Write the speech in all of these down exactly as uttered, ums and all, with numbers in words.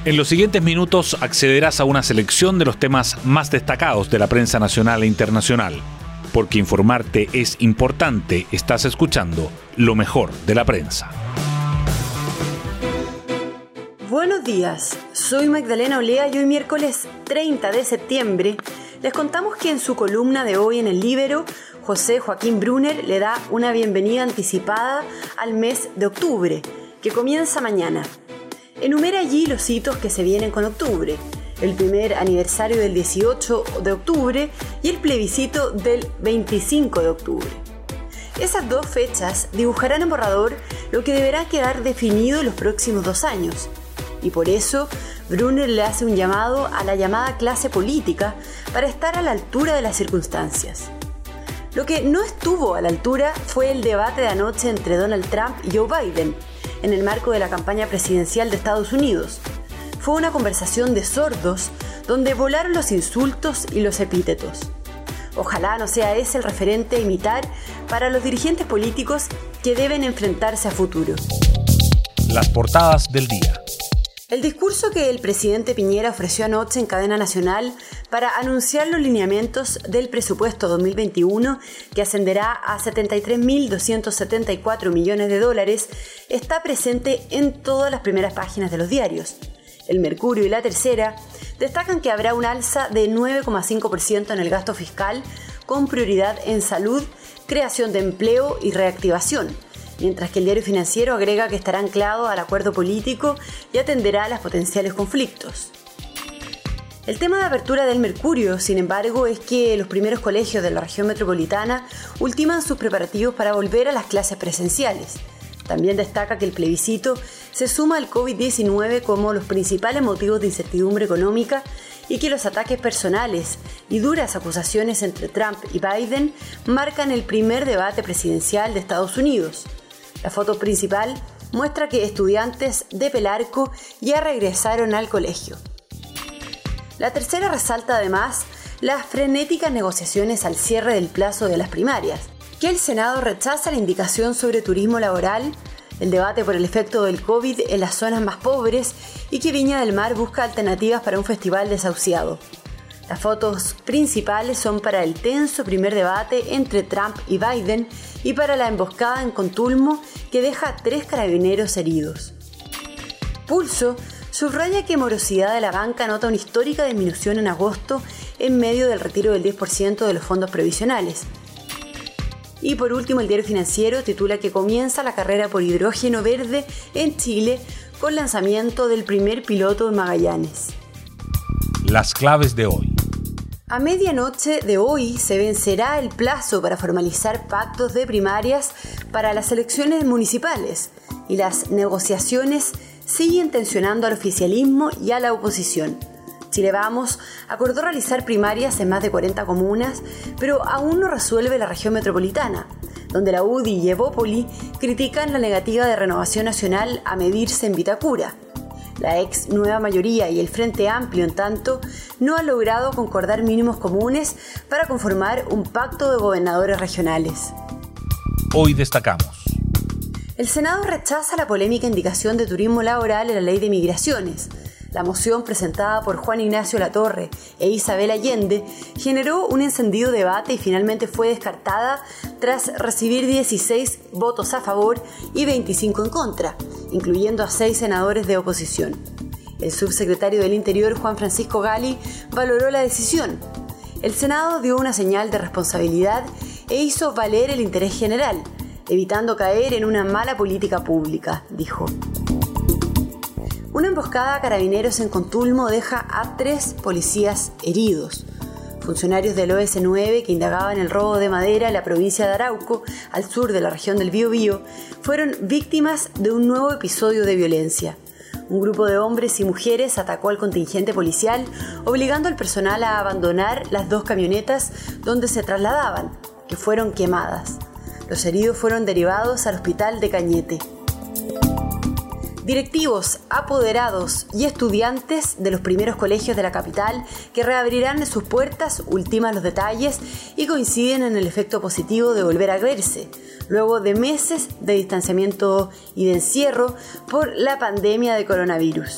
En los siguientes minutos accederás a una selección de los temas más destacados de la prensa nacional e internacional. Porque informarte es importante, estás escuchando lo mejor de la prensa. Buenos días, soy Magdalena Olea y hoy miércoles treinta de septiembre les contamos que en su columna de hoy en El Líbero, José Joaquín Brunner le da una bienvenida anticipada al mes de octubre, que comienza mañana. Enumera allí los hitos que se vienen con octubre, el primer aniversario del dieciocho de octubre y el plebiscito del veinticinco de octubre. Esas dos fechas dibujarán en borrador lo que deberá quedar definido en los próximos dos años. Y por eso, Brunner le hace un llamado a la llamada clase política para estar a la altura de las circunstancias. Lo que no estuvo a la altura fue el debate de anoche entre Donald Trump y Joe Biden, en el marco de la campaña presidencial de Estados Unidos. Fue una conversación de sordos donde volaron los insultos y los epítetos. Ojalá no sea ese el referente a imitar para los dirigentes políticos que deben enfrentarse a futuro. Las portadas del día. El discurso que el presidente Piñera ofreció anoche en cadena nacional para anunciar los lineamientos del presupuesto dos mil veintiuno, que ascenderá a setenta y tres mil doscientos setenta y cuatro millones de dólares, está presente en todas las primeras páginas de los diarios. El Mercurio y La Tercera destacan que habrá un alza de nueve coma cinco por ciento en el gasto fiscal, con prioridad en salud, creación de empleo y reactivación, mientras que el Diario Financiero agrega que estará anclado al acuerdo político y atenderá a los potenciales conflictos. El tema de apertura del Mercurio, sin embargo, es que los primeros colegios de la región metropolitana ultiman sus preparativos para volver a las clases presenciales. También destaca que el plebiscito se suma al covid diecinueve como los principales motivos de incertidumbre económica y que los ataques personales y duras acusaciones entre Trump y Biden marcan el primer debate presidencial de Estados Unidos. La foto principal muestra que estudiantes de Pelarco ya regresaron al colegio. La Tercera resalta además las frenéticas negociaciones al cierre del plazo de las primarias, que el Senado rechaza la indicación sobre turismo laboral, el debate por el efecto del COVID en las zonas más pobres y que Viña del Mar busca alternativas para un festival desahuciado. Las fotos principales son para el tenso primer debate entre Trump y Biden y para la emboscada en Contulmo que deja a tres carabineros heridos. Pulso subraya que morosidad de la banca nota una histórica disminución en agosto en medio del retiro del diez por ciento de los fondos previsionales. Y por último, el Diario Financiero titula que comienza la carrera por hidrógeno verde en Chile con lanzamiento del primer piloto en Magallanes. Las claves de hoy. A medianoche de hoy se vencerá el plazo para formalizar pactos de primarias para las elecciones municipales y las negociaciones siguen tensionando al oficialismo y a la oposición. Chile Vamos acordó realizar primarias en más de cuarenta comunas, pero aún no resuelve la región metropolitana, donde la U D I y Evópoli critican la negativa de Renovación Nacional a medirse en Vitacura. La ex Nueva Mayoría y el Frente Amplio, en tanto, no han logrado concordar mínimos comunes para conformar un pacto de gobernadores regionales. Hoy destacamos. El Senado rechaza la polémica indicación de turismo laboral en la Ley de Migraciones. La moción presentada por Juan Ignacio Latorre e Isabel Allende generó un encendido debate y finalmente fue descartada tras recibir dieciséis votos a favor y veinticinco en contra, incluyendo a seis senadores de oposición. El subsecretario del Interior, Juan Francisco Gali, valoró la decisión. El Senado dio una señal de responsabilidad e hizo valer el interés general, evitando caer en una mala política pública, dijo. Una emboscada a carabineros en Contulmo deja a tres policías heridos. Funcionarios del O S nueve que indagaban el robo de madera en la provincia de Arauco, al sur de la región del Biobío, fueron víctimas de un nuevo episodio de violencia. Un grupo de hombres y mujeres atacó al contingente policial, obligando al personal a abandonar las dos camionetas donde se trasladaban, que fueron quemadas. Los heridos fueron derivados al hospital de Cañete. Directivos, apoderados y estudiantes de los primeros colegios de la capital que reabrirán sus puertas ultiman los detalles y coinciden en el efecto positivo de volver a verse, luego de meses de distanciamiento y de encierro por la pandemia de coronavirus.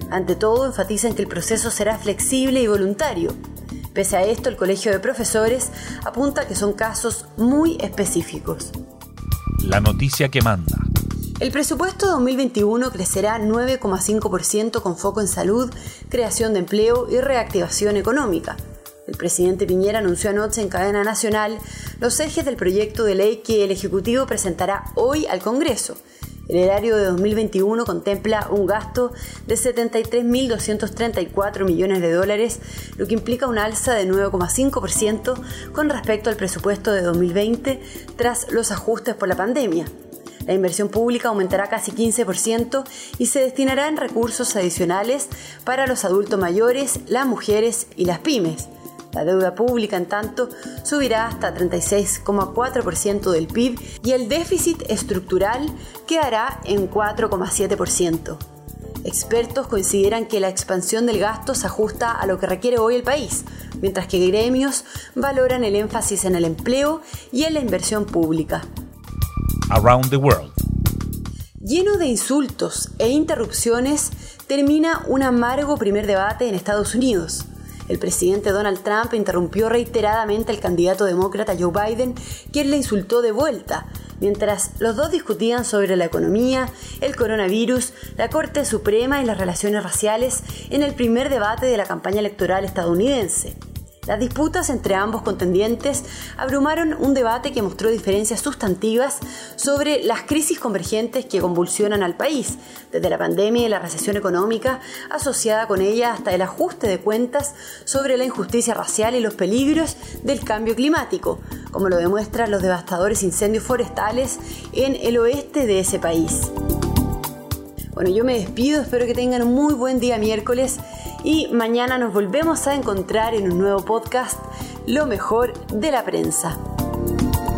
Ante todo, enfatizan que el proceso será flexible y voluntario. Pese a esto, el Colegio de Profesores apunta que son casos muy específicos. La noticia que manda. El presupuesto dos mil veintiuno crecerá nueve coma cinco por ciento con foco en salud, creación de empleo y reactivación económica. El presidente Piñera anunció anoche en cadena nacional los ejes del proyecto de ley que el Ejecutivo presentará hoy al Congreso. El erario de dos mil veintiuno contempla un gasto de setenta y tres mil doscientos treinta y cuatro millones de dólares, lo que implica una alza de nueve coma cinco por ciento con respecto al presupuesto de dos mil veinte tras los ajustes por la pandemia. La inversión pública aumentará casi quince por ciento y se destinará en recursos adicionales para los adultos mayores, las mujeres y las pymes. La deuda pública, en tanto, subirá hasta treinta y seis coma cuatro por ciento del P I B y el déficit estructural quedará en cuatro coma siete por ciento. Expertos consideran que la expansión del gasto se ajusta a lo que requiere hoy el país, mientras que gremios valoran el énfasis en el empleo y en la inversión pública. Around the World. Lleno de insultos e interrupciones, termina un amargo primer debate en Estados Unidos. El presidente Donald Trump interrumpió reiteradamente al candidato demócrata Joe Biden, quien le insultó de vuelta, mientras los dos discutían sobre la economía, el coronavirus, la Corte Suprema y las relaciones raciales en el primer debate de la campaña electoral estadounidense. Las disputas entre ambos contendientes abrumaron un debate que mostró diferencias sustantivas sobre las crisis convergentes que convulsionan al país, desde la pandemia y la recesión económica asociada con ella hasta el ajuste de cuentas sobre la injusticia racial y los peligros del cambio climático, como lo demuestran los devastadores incendios forestales en el oeste de ese país. Bueno, yo me despido, espero que tengan un muy buen día miércoles y mañana nos volvemos a encontrar en un nuevo podcast, Lo mejor de la prensa.